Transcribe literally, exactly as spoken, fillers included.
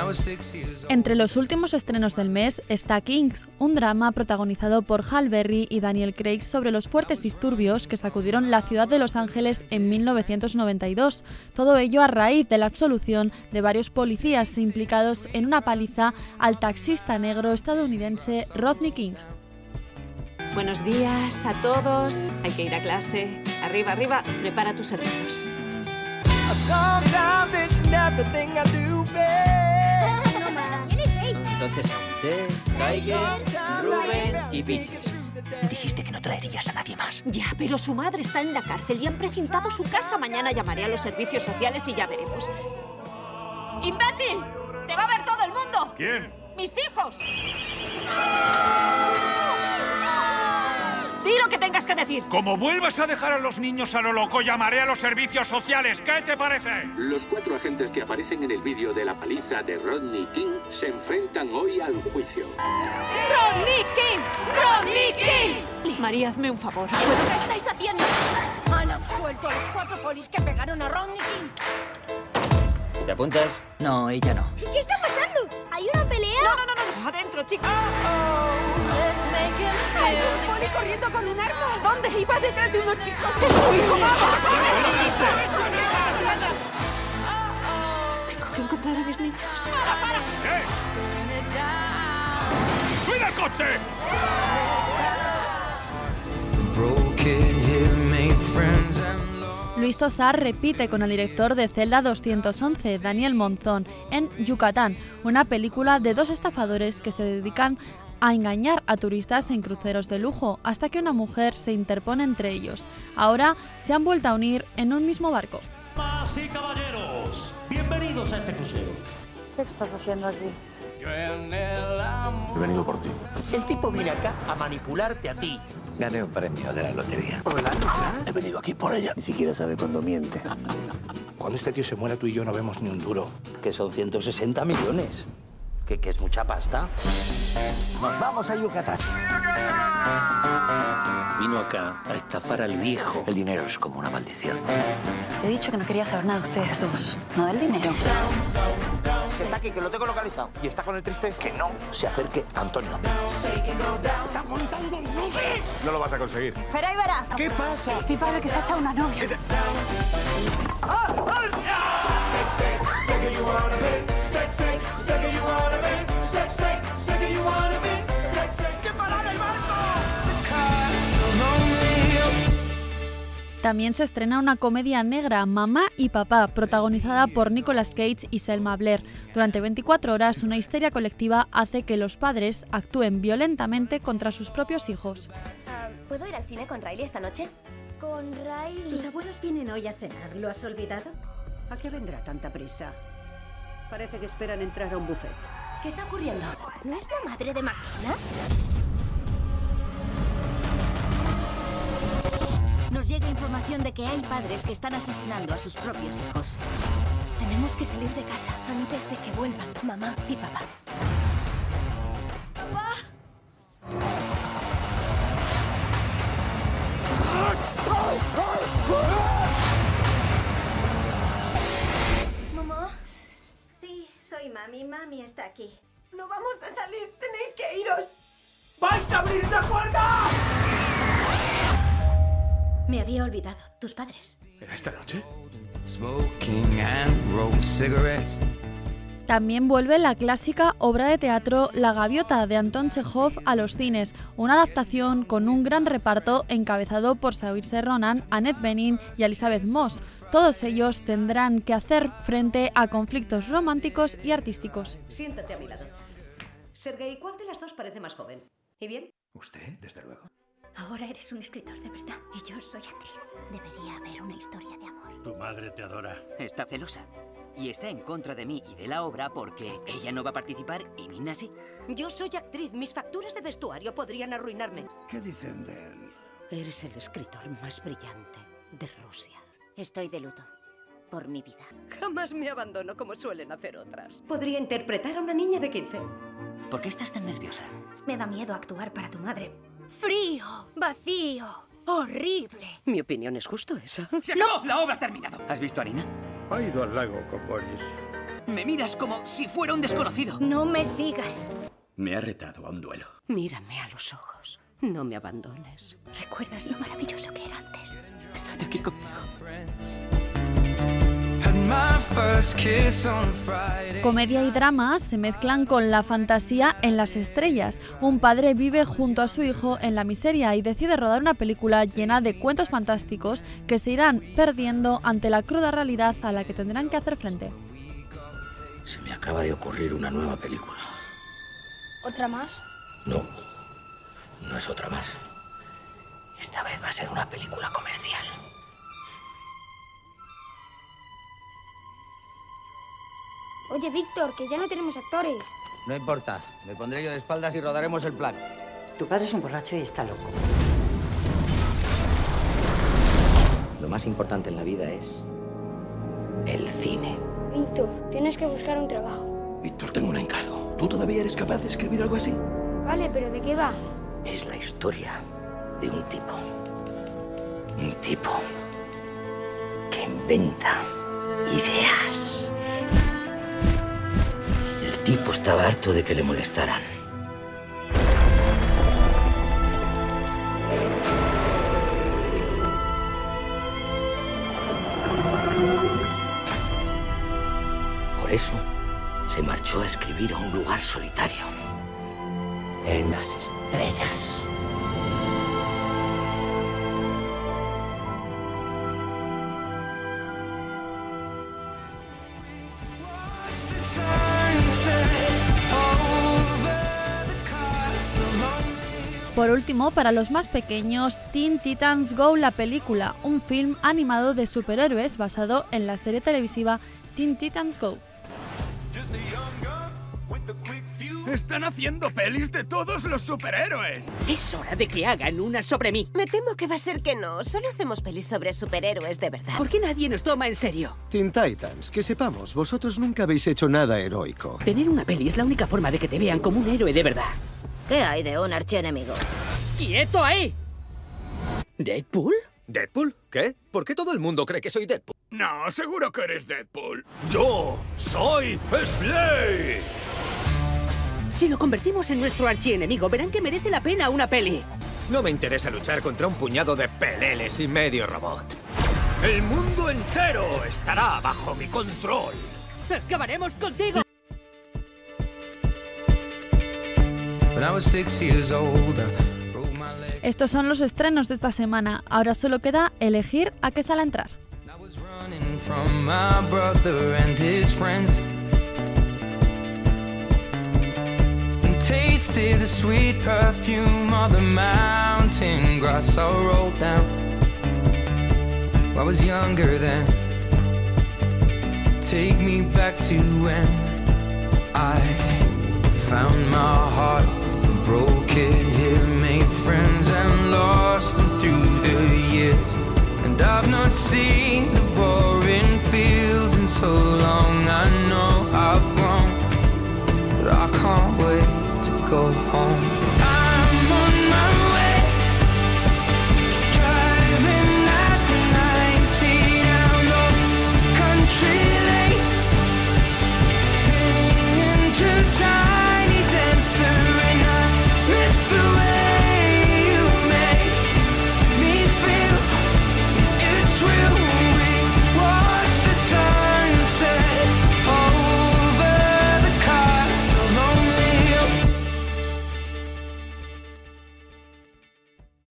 Entre los últimos estrenos del mes está Kings, un drama protagonizado por Halle Berry y Daniel Craig sobre los fuertes disturbios que sacudieron la ciudad de Los Ángeles en mil novecientos noventa y dos. Todo ello a raíz de la absolución de varios policías implicados en una paliza al taxista negro estadounidense Rodney King. Buenos días a todos. Hay que ir a clase. Arriba, arriba. Prepara tus hermanos. Entonces aún té, Tiger, Rubén y Peaches. Dijiste que no traerías a nadie más. Ya, pero su madre está en la cárcel y han precintado su casa. Mañana llamaré a los servicios sociales y ya veremos. ¡Imbécil! ¡Te va a ver todo el mundo! ¿Quién? ¡Mis hijos! ¡Di lo que tengas que decir! Como vuelvas a dejar a los niños a lo loco, llamaré a los servicios sociales. ¿Qué te parece? Los cuatro agentes que aparecen en el vídeo de la paliza de Rodney King se enfrentan hoy al juicio. ¡Rodney King! ¡Rodney King! María, hazme un favor. ¿Qué estáis haciendo? Han absuelto a los cuatro polis que pegaron a Rodney King. ¿Te apuntas? No, ella no. ¿Qué está pasando? ¿Hay una pelea? No, no, no, no, no. Adentro, chicos. ¡Hay un poli corriendo con un arma! ¿Dónde? Iba detrás de unos chicos. ¡Es su hijo! ¡Vamos! Tengo que encontrar a mis niños. ¡Para, para! ¿Qué? ¡Cuida el coche! Luis Tosar repite con el director de Celda doscientos once, Daniel Monzón, en Yucatán, una película de dos estafadores que se dedican a engañar a turistas en cruceros de lujo hasta que una mujer se interpone entre ellos. Ahora se han vuelto a unir en un mismo barco. Damas y caballeros, bienvenidos a este crucero. ¿Qué estás haciendo aquí? He venido por ti. El tipo viene acá a manipularte a ti. Gané un premio de la lotería. Hola, He venido aquí por ella. Ni siquiera sabe cuándo miente. Cuando este tío se muera, tú y yo no vemos ni un duro. Que son ciento sesenta millones. Que, que es mucha pasta. Nos vamos a Yucatán. Vino acá a estafar al viejo. El dinero es como una maldición. Te he dicho que no quería saber nada de ustedes dos, no del dinero. Está aquí, que lo tengo localizado. Y está con el triste que no se acerque a Antonio. ¡Está montando un nube! No lo vas a conseguir. Espera y verás. ¿Qué pasa? Mi padre que se ha echado una novia. ¡Que parar el barco! También se estrena una comedia negra, Mamá y Papá, protagonizada por Nicolas Cage y Selma Blair. Durante veinticuatro horas, una histeria colectiva hace que los padres actúen violentamente contra sus propios hijos. Uh, ¿Puedo ir al cine con Riley esta noche? Con Riley... Tus abuelos vienen hoy a cenar. ¿Lo has olvidado? ¿A qué vendrá tanta prisa? Parece que esperan entrar a un buffet. ¿Qué está ocurriendo? ¿No es la madre de McKenna? Nos llega información de que hay padres que están asesinando a sus propios hijos. Tenemos que salir de casa antes de que vuelvan mamá y papá. ¡Papá! ¿Mamá? Sí, soy mami. Mami está aquí. No vamos a salir. Tenéis que iros. ¡Vais a abrir la puerta! Me había olvidado. Tus padres. ¿Era esta noche? También vuelve la clásica obra de teatro La Gaviota de Anton Chejov a los cines, una adaptación con un gran reparto encabezado por Saoirse Ronan, Annette Bening y Elizabeth Moss. Todos ellos tendrán que hacer frente a conflictos románticos y artísticos. Siéntate a mi lado. Sergei, ¿cuál de las dos parece más joven? ¿Y bien? Usted, desde luego. Ahora eres un escritor de verdad y yo soy actriz. Debería haber una historia de amor. Tu madre te adora. Está celosa. Y está en contra de mí y de la obra porque ella no va a participar y Nina sí. Yo soy actriz. Mis facturas de vestuario podrían arruinarme. ¿Qué dicen de él? Eres el escritor más brillante de Rusia. Estoy de luto. Por mi vida. Jamás me abandono como suelen hacer otras. Podría interpretar a una niña de quince. ¿Por qué estás tan nerviosa? Me da miedo actuar para tu madre. Frío, vacío, horrible. Mi opinión es justo esa. ¡Se acabó! ¡La obra ha terminado! ¿Has visto a Nina? Ha ido al lago con Boris. Me miras como si fuera un desconocido. No me sigas. Me ha retado a un duelo. Mírame a los ojos. No me abandones. ¿Recuerdas lo maravilloso que era antes? Quédate aquí conmigo. Comedia y drama se mezclan con la fantasía en las estrellas. Un padre vive junto a su hijo en la miseria y decide rodar una película llena de cuentos fantásticos que se irán perdiendo ante la cruda realidad a la que tendrán que hacer frente. Se me acaba de ocurrir una nueva película. ¿Otra más? No, no es otra más. Esta vez va a ser una película comercial. Oye, Víctor, que ya no tenemos actores. No importa, me pondré yo de espaldas y rodaremos el plan. Tu padre es un borracho y está loco. Lo más importante en la vida es el cine. Víctor, tienes que buscar un trabajo. Víctor, tengo un encargo. ¿Tú todavía eres capaz de escribir algo así? Vale, pero ¿de qué va? Es la historia de un tipo. Un tipo que inventa ideas. El tipo estaba harto de que le molestaran. Por eso se marchó a escribir a un lugar solitario, en las estrellas. Por último, para los más pequeños, Teen Titans Go, la película, un film animado de superhéroes basado en la serie televisiva Teen Titans Go. ¡Están haciendo pelis de todos los superhéroes! Es hora de que hagan una sobre mí. Me temo que va a ser que no. Solo hacemos pelis sobre superhéroes de verdad. ¿Por qué nadie nos toma en serio? Teen Titans, que sepamos, vosotros nunca habéis hecho nada heroico. Tener una peli es la única forma de que te vean como un héroe de verdad. ¿Qué hay de un archienemigo? ¡Quieto ahí! ¿Deadpool? ¿Deadpool? ¿Qué? ¿Por qué todo el mundo cree que soy Deadpool? No, seguro que eres Deadpool. ¡Yo soy Slade! Si lo convertimos en nuestro archienemigo, verán que merece la pena una peli. No me interesa luchar contra un puñado de peleles y medio robot. ¡El mundo entero estará bajo mi control! ¡Acabaremos contigo! Estos son los estrenos de esta semana. Ahora solo queda elegir a qué sala entrar. Tasted the sweet perfume of the mountain grass I rolled down. I was younger then. Take me back to when I found my heart, broke it here, made friends and lost them through the years. And I've not seen